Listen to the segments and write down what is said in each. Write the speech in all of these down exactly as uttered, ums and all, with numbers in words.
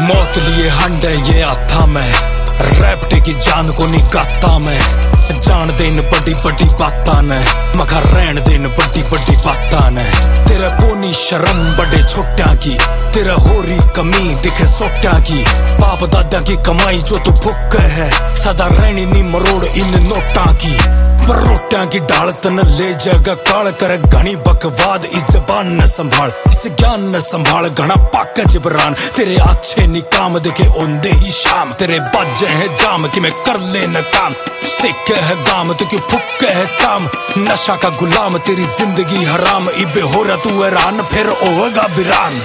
मौत लिए हंड है ये आता मैं, रैप्टे की जान को नहीं गाता मैं। जान देन बड़ी बड़ी बाता ने, मखा रहन देन बड़ी बड़ी बाता ने। तेरा कोनी शर्म बड़े छोटा की, तेरा होरी कमी दिखे सोटा की। बाप दादा की कमाई जो तू भुक्क है, सदा रहनी नी मरोड़ इन नोटा की। पर रोटियां की ढाल तन ले जाएगा काल कर, घनी बकवाद इस जबान न संभाल, इस ज्ञान न संभाल। घना पाका जिबरान तेरे अच्छे निकाम दिखे ओंदे ही शाम। तेरे बाजे है जाम कि मैं कर ले न काम, सिक्के है गाम तो क्यों फुक्के है चाम। नशा का गुलाम तेरी जिंदगी हराम, इबे हो रहा तू हैरान फिर होगा बिरान।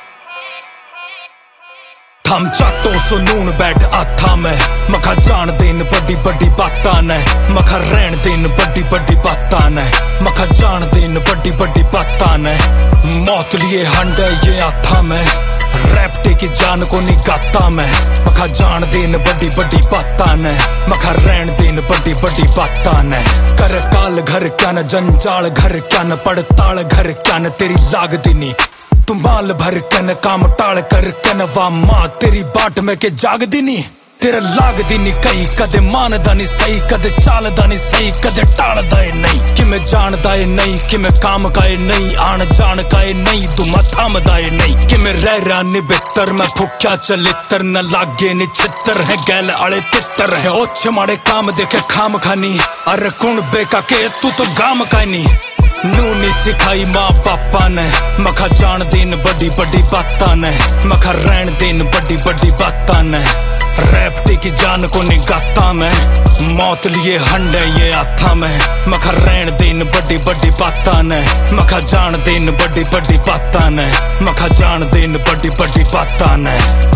थम चाटो सो नून बैठ आता मैं, मखा जान देन बड़ी बड़ी बाता ने। मखा रहन देन बड़ी बड़ी बाता ने, मखा जान देन बड़ी बड़ी बाता ने। मौत लिए हंड है ये आता मैं, रैप्टे की जान को नहीं गाता मैं। मखा जान देन बड़ी बड़ी बाता ने, मखा रहन देन बड़ी बड़ी बाता ने। कर काल घर क्या न जंजाल घर क्या न, पड़ताल घर क्या न तेरी लाग दिनी। तू माल भर कन काम टाल कर कन, वा मां तेरी बाट में के जाग दिनी। तेरा लाग दिनी कई कदे मानदा नहीं सही, कदे चालदा नहीं सही, कदे टालदा है नहीं। कि मैं जानदा है नहीं, कि मैं काम का है नहीं, आन जान का है नहीं, तू मत थमदा है नहीं। कि मैं रह रहा निबितर मैं भुक्या चलितर, न लागे नि चित्तर है गैल आले तितर है। ओछे माड़े काम देखे खाम खानी, अरे कुण बेका के तू तो गाम का नहीं। नूनी सिखाई माँ पापा ने, मखा जान देन बड़ी बड़ी बाता ने। मखा रहन देन बड़ी बड़ी बाता ने, रैप्टे की जान को नहीं गाता मैं। मौत लिए हंड है ये आता मैं, मखा रहन देन बड़ी बड़ी बाता ने। मखा जान देन बड़ी बड़ी बाता ने, मखा जान देन बड़ी बड़ी बाता ने।